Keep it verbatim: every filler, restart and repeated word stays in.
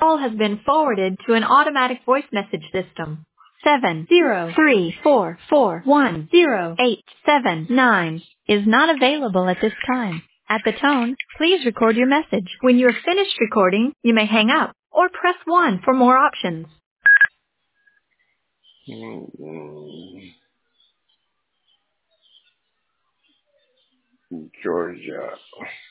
call has been forwarded to an automatic voice message system. seven zero three four four one zero eight seven nine is not available at this time. At the tone, please record your message. When you are finished recording, you may hang up or press one for more options. Georgia.